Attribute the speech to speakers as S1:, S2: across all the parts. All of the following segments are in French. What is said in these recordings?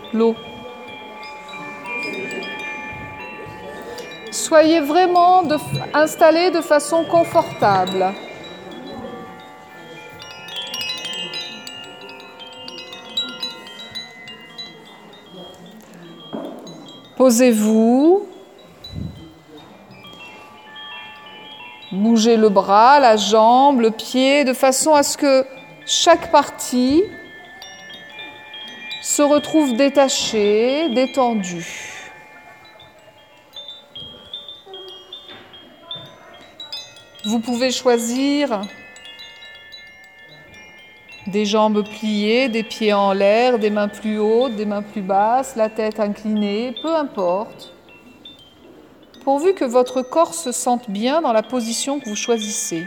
S1: l'eau. Soyez vraiment installés de façon confortable. Posez-vous. Bougez le bras, la jambe, le pied, de façon à ce que chaque partie se retrouve détachée, détendue. Vous pouvez choisir des jambes pliées, des pieds en l'air, des mains plus hautes, des mains plus basses, la tête inclinée, peu importe. Pourvu que votre corps se sente bien dans la position que vous choisissez.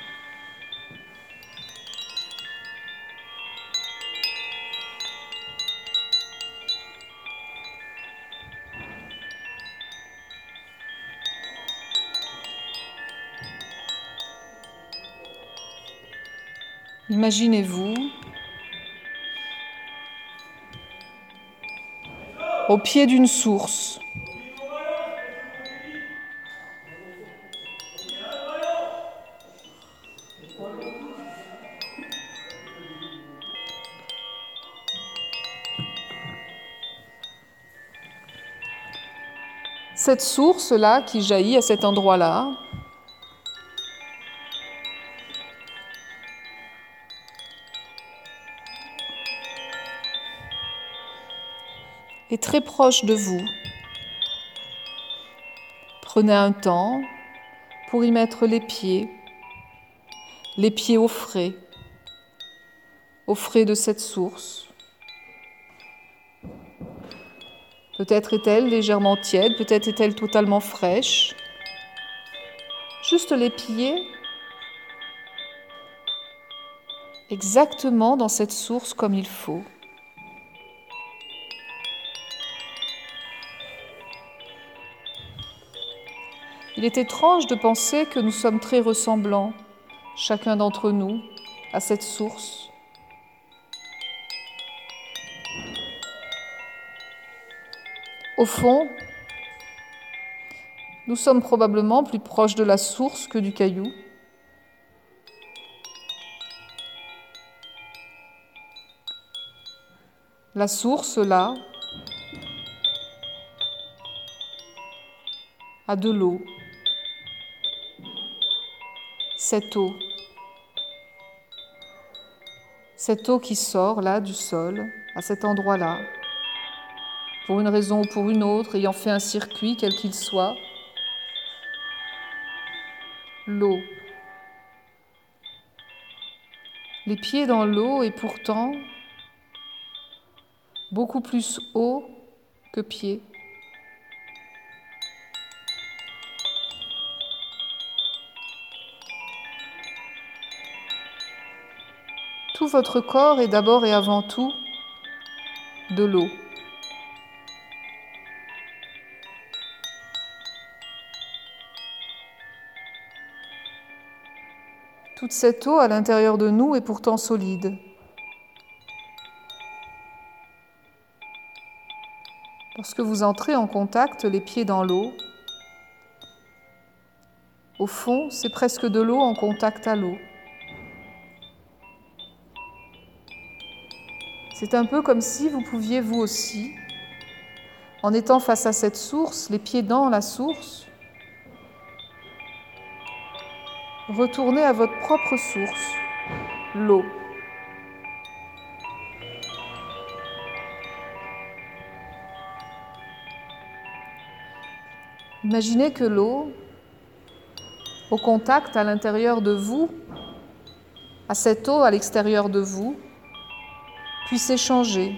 S1: Imaginez-vous au pied d'une source. Cette source-là qui jaillit à cet endroit-là, est très proche de vous. Prenez un temps pour y mettre les pieds au frais de cette source. Peut-être est-elle légèrement tiède, peut-être est-elle totalement fraîche. Juste les pieds exactement dans cette source comme il faut. Il est étrange de penser que nous sommes très ressemblants, chacun d'entre nous, à cette source. Au fond, nous sommes probablement plus proches de la source que du caillou. La source, là, a de l'eau. Cette eau qui sort là du sol, à cet endroit-là, pour une raison ou pour une autre, ayant fait un circuit quel qu'il soit, l'eau. Les pieds dans l'eau et pourtant beaucoup plus haut que pieds. Tout votre corps est d'abord et avant tout de l'eau. Toute cette eau à l'intérieur de nous est pourtant solide. Lorsque vous entrez en contact, les pieds dans l'eau, au fond, c'est presque de l'eau en contact à l'eau. C'est un peu comme si vous pouviez vous aussi, en étant face à cette source, les pieds dans la source, retourner à votre propre source, l'eau. Imaginez que l'eau, au contact à l'intérieur de vous, à cette eau à l'extérieur de vous, puisse échanger.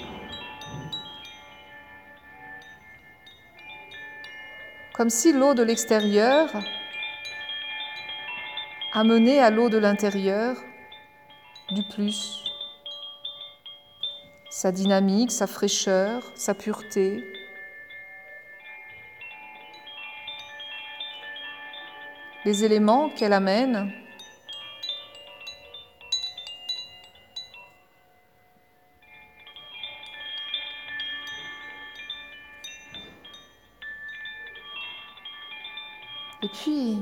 S1: Comme si l'eau de l'extérieur amenait à l'eau de l'intérieur du plus. Sa dynamique, sa fraîcheur, sa pureté. Les éléments qu'elle amène. Et puis,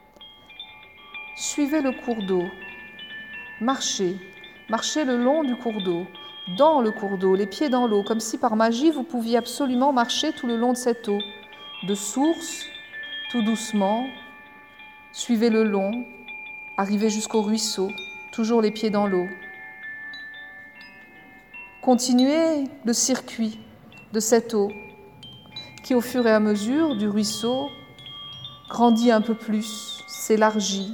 S1: suivez le cours d'eau. Marchez le long du cours d'eau, dans le cours d'eau, les pieds dans l'eau, comme si par magie vous pouviez absolument marcher tout le long de cette eau, de source, tout doucement. Suivez le long, arrivez jusqu'au ruisseau, toujours les pieds dans l'eau. Continuez le circuit de cette eau qui, au fur et à mesure du ruisseau, grandit un peu plus, s'élargit.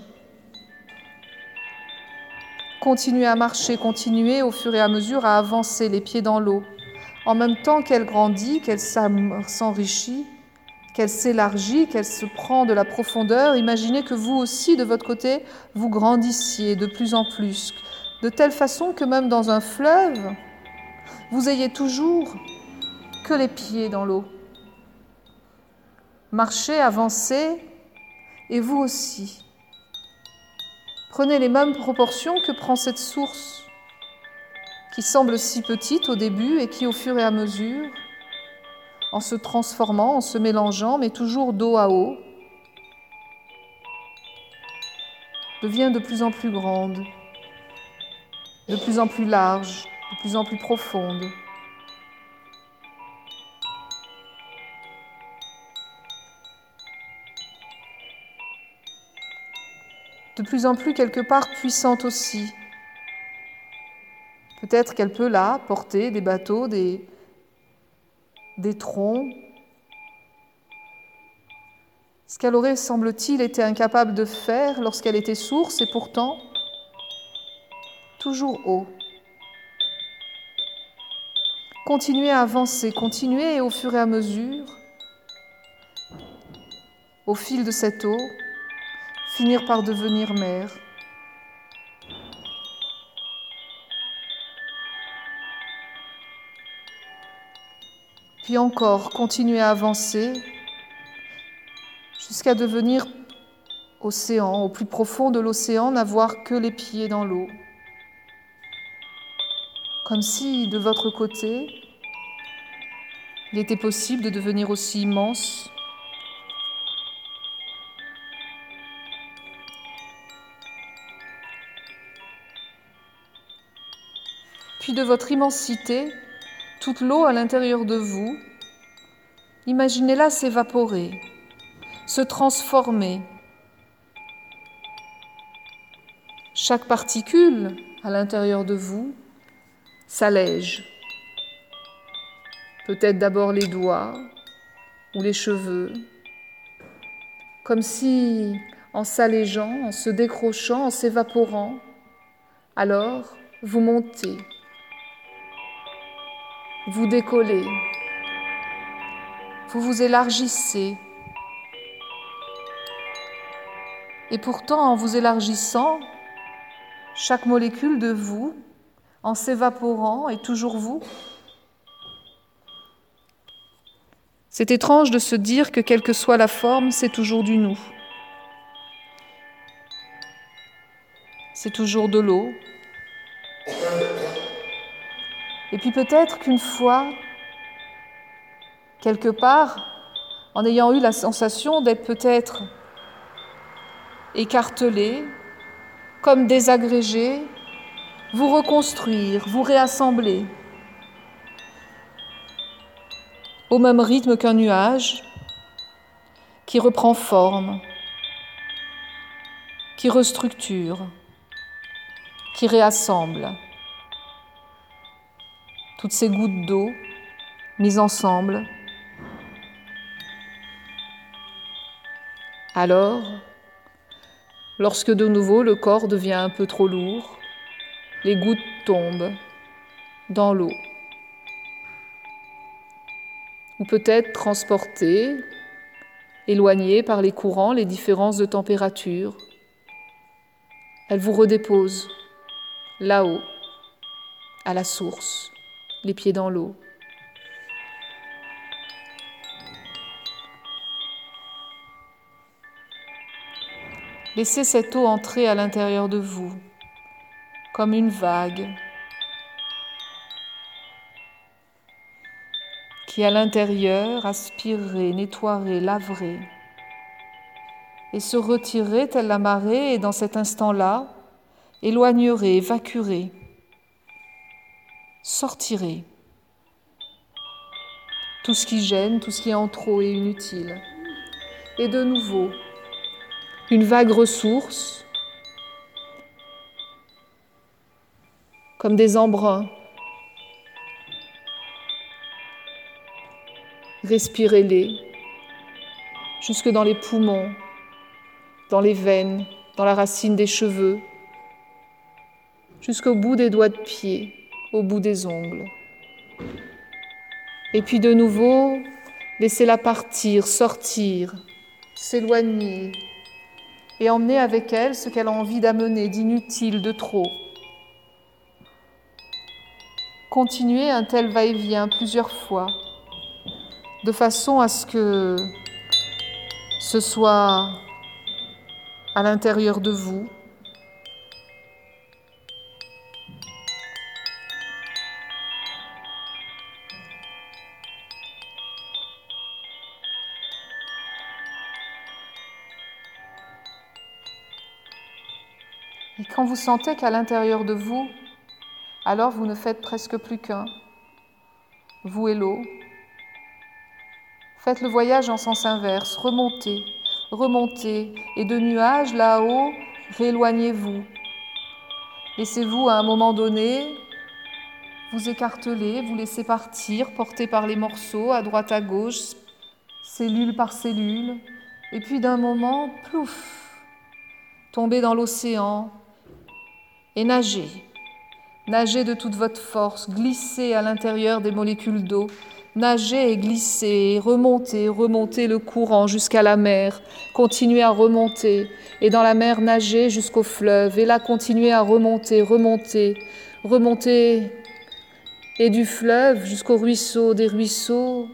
S1: Continuez à marcher, continuez au fur et à mesure à avancer les pieds dans l'eau. En même temps qu'elle grandit, qu'elle s'enrichit, qu'elle s'élargit, qu'elle se prend de la profondeur, imaginez que vous aussi, de votre côté, vous grandissiez de plus en plus, de telle façon que même dans un fleuve, vous ayez toujours que les pieds dans l'eau. Marchez, avancez, et vous aussi. Prenez les mêmes proportions que prend cette source, qui semble si petite au début et qui, au fur et à mesure, en se transformant, en se mélangeant, mais toujours d'eau à eau, devient de plus en plus grande, de plus en plus large, de plus en plus profonde. De plus en plus quelque part puissante aussi. Peut-être qu'elle peut là porter des bateaux, des troncs. Ce qu'elle aurait, semble-t-il, été incapable de faire lorsqu'elle était source et pourtant toujours haut. Continuez à avancer, continuez et au fur et à mesure, au fil de cette eau, finir par devenir mer. Puis encore, continuez à avancer jusqu'à devenir océan, au plus profond de l'océan, n'avoir que les pieds dans l'eau. Comme si, de votre côté, il était possible de devenir aussi immense. Puis de votre immensité, toute l'eau à l'intérieur de vous, imaginez-la s'évaporer, se transformer. Chaque particule à l'intérieur de vous s'allège. Peut-être d'abord les doigts ou les cheveux, comme si, en s'allégeant, en se décrochant, en s'évaporant, alors vous montez, vous décollez, vous vous élargissez. Et pourtant, en vous élargissant, chaque molécule de vous, en s'évaporant, est toujours vous. C'est étrange de se dire que quelle que soit la forme, c'est toujours du nous. C'est toujours de l'eau. Et puis peut-être qu'une fois, quelque part, en ayant eu la sensation d'être peut-être écartelé, comme désagrégé, vous reconstruire, vous réassembler, au même rythme qu'un nuage qui reprend forme, qui restructure, qui réassemble. Toutes ces gouttes d'eau mises ensemble. Alors, lorsque de nouveau le corps devient un peu trop lourd, les gouttes tombent dans l'eau. Ou peut-être transportées, éloignées par les courants, les différences de température. Elles vous redéposent là-haut, à la source, les pieds dans l'eau. Laissez cette eau entrer à l'intérieur de vous, comme une vague, qui à l'intérieur aspirerait, nettoierait, laverait et se retirerait telle la marée, et dans cet instant-là, éloignerait, évacuerait, sortirait tout ce qui gêne, tout ce qui est en trop et inutile. Et de nouveau, une vague ressource, comme des embruns. Respirez-les jusque dans les poumons, dans les veines, dans la racine des cheveux, jusqu'au bout des doigts de pied, au bout des ongles. Et puis de nouveau, laissez-la partir, sortir, s'éloigner et emmener avec elle ce qu'elle a envie d'amener, d'inutile, de trop. Continuez un tel va-et-vient plusieurs fois, de façon à ce que ce soit à l'intérieur de vous, et quand vous sentez qu'à l'intérieur de vous, alors vous ne faites presque plus qu'un, vous et l'eau. Faites le voyage en sens inverse, remontez, remontez, et de nuages là-haut, rééloignez-vous. Laissez-vous à un moment donné vous écarteler, vous laissez partir, porté par les morceaux, à droite, à gauche, cellule par cellule, et puis d'un moment, plouf, tomber dans l'océan et nager. Nagez de toute votre force, glissez à l'intérieur des molécules d'eau, nagez et glissez, remontez, remontez le courant jusqu'à la mer, continuez à remonter, et dans la mer nagez jusqu'au fleuve, et là continuez à remonter, remonter, remonter, et du fleuve jusqu'au ruisseau, des ruisseaux,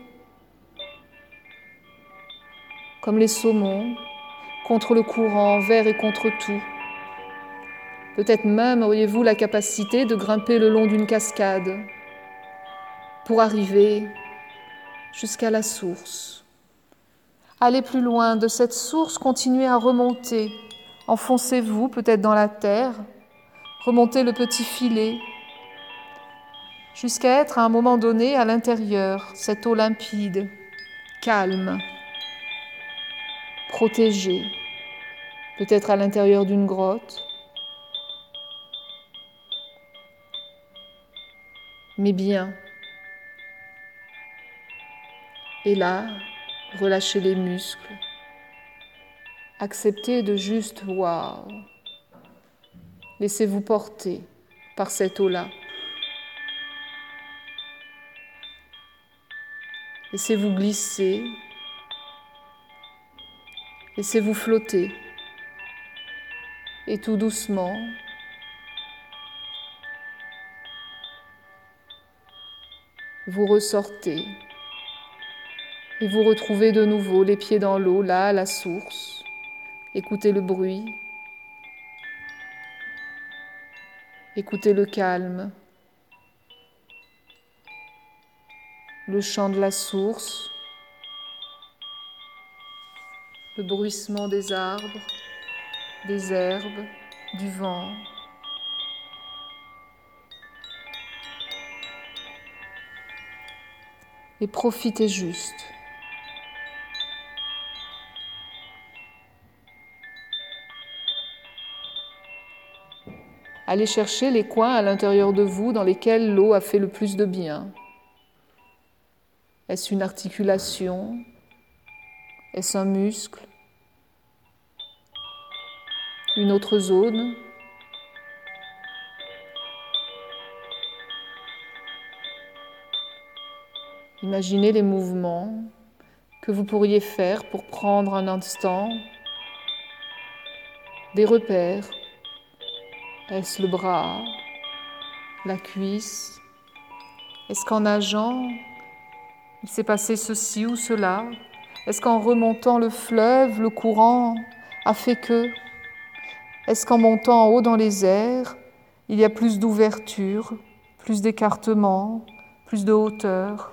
S1: comme les saumons, contre le courant, envers et contre tout. Peut-être même auriez-vous la capacité de grimper le long d'une cascade pour arriver jusqu'à la source. Allez plus loin de cette source, continuez à remonter. Enfoncez-vous peut-être dans la terre, remontez le petit filet, jusqu'à être à un moment donné à l'intérieur, cette eau limpide, calme, protégée, peut-être à l'intérieur d'une grotte, mais bien. Et là, relâchez les muscles. Acceptez de juste waouh. Laissez-vous porter par cette eau-là. Laissez-vous glisser. Laissez-vous flotter. Et tout doucement, vous ressortez. Et vous retrouvez de nouveau les pieds dans l'eau, là, à la source. Écoutez le bruit. Écoutez le calme. Le chant de la source. Le bruissement des arbres, des herbes, du vent. Et profitez juste. Allez chercher les coins à l'intérieur de vous dans lesquels l'eau a fait le plus de bien. Est-ce une articulation? Est-ce un muscle? Une autre zone? Imaginez les mouvements que vous pourriez faire pour prendre un instant des repères. Est-ce le bras, la cuisse? Est-ce qu'en nageant, il s'est passé ceci ou cela? Est-ce qu'en remontant le fleuve, le courant a fait que? Est-ce qu'en montant en haut dans les airs, il y a plus d'ouverture, plus d'écartement, plus de hauteur?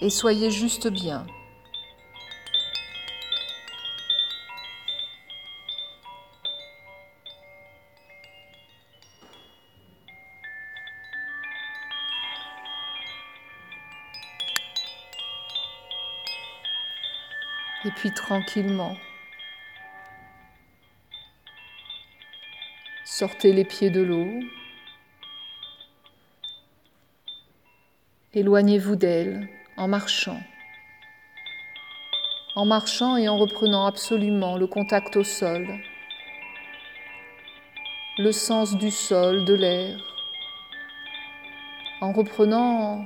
S1: et soyez juste bien. Et puis tranquillement, sortez les pieds de l'eau, éloignez-vous d'elle en marchant et en reprenant absolument le contact au sol, le sens du sol, de l'air, en reprenant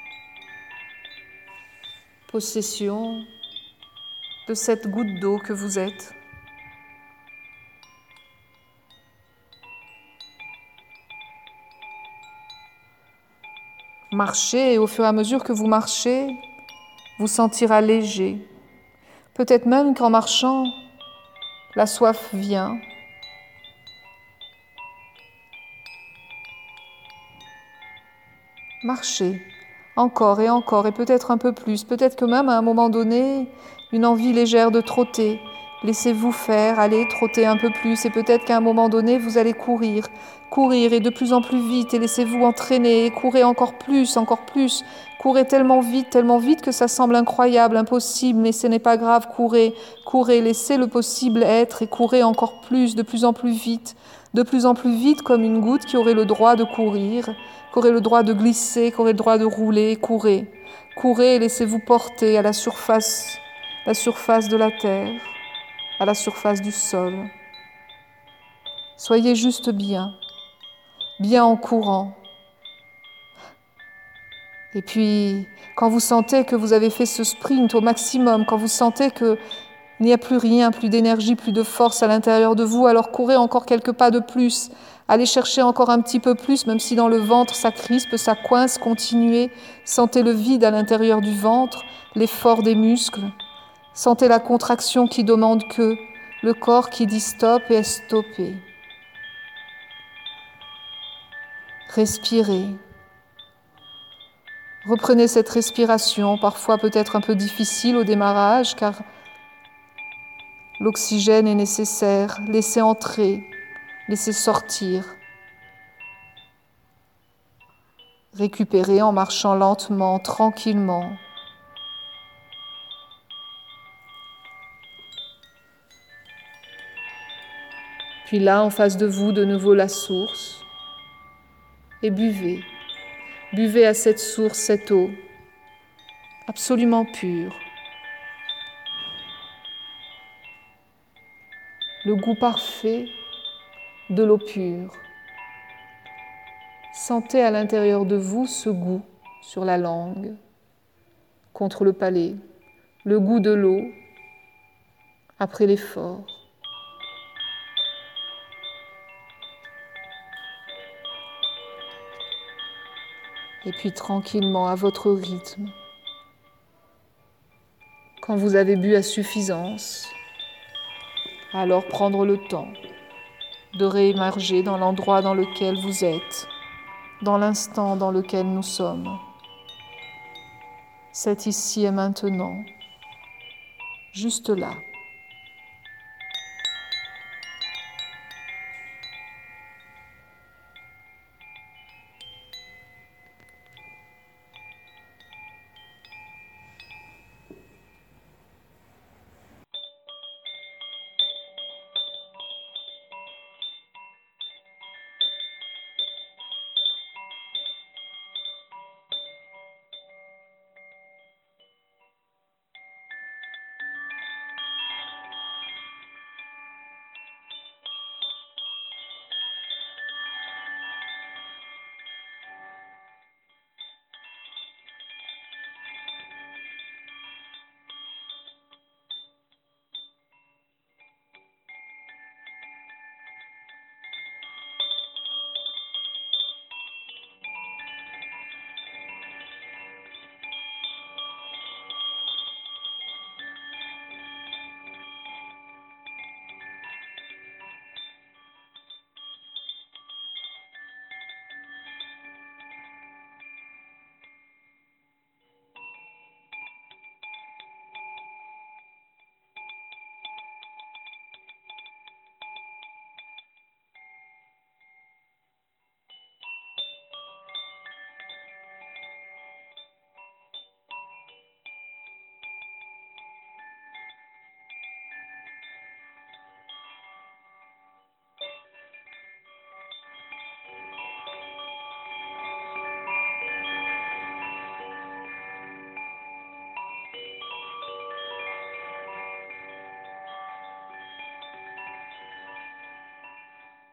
S1: possession de cette goutte d'eau que vous êtes. Marchez et au fur et à mesure que vous marchez, vous sentirez léger. Peut-être même qu'en marchant, la soif vient. Marchez encore et peut-être un peu plus. Peut-être que même à un moment donné, une envie légère de trotter. Laissez-vous faire, allez trotter un peu plus et peut-être qu'à un moment donné, vous allez courir et de plus en plus vite et laissez-vous entraîner et courez encore plus. Courez tellement vite que ça semble incroyable, impossible, mais ce n'est pas grave, courez, laissez le possible être et courez encore plus, de plus en plus vite comme une goutte qui aurait le droit de courir, qui aurait le droit de glisser, qui aurait le droit de rouler, courez et laissez-vous porter à la surface de la terre, à la surface du sol. Soyez juste bien en courant. Et puis, quand vous sentez que vous avez fait ce sprint au maximum, quand vous sentez qu'il n'y a plus rien, plus d'énergie, plus de force à l'intérieur de vous, alors courez encore quelques pas de plus. Allez chercher encore un petit peu plus, même si dans le ventre ça crispe, ça coince, continuez. Sentez le vide à l'intérieur du ventre, l'effort des muscles. Sentez la contraction qui demande que, le corps qui dit stop et est stoppé. Respirez. Reprenez cette respiration, parfois peut-être un peu difficile au démarrage, car l'oxygène est nécessaire. Laissez entrer, laissez sortir. Récupérez en marchant lentement, tranquillement. Puis là, en face de vous, de nouveau la source. Et buvez. Buvez à cette source, cette eau, absolument pure. Le goût parfait de l'eau pure. Sentez à l'intérieur de vous ce goût sur la langue, contre le palais, le goût de l'eau après l'effort. Et puis tranquillement, à votre rythme, quand vous avez bu à suffisance, alors prendre le temps de réémerger dans l'endroit dans lequel vous êtes, dans l'instant dans lequel nous sommes. C'est ici et maintenant, juste là.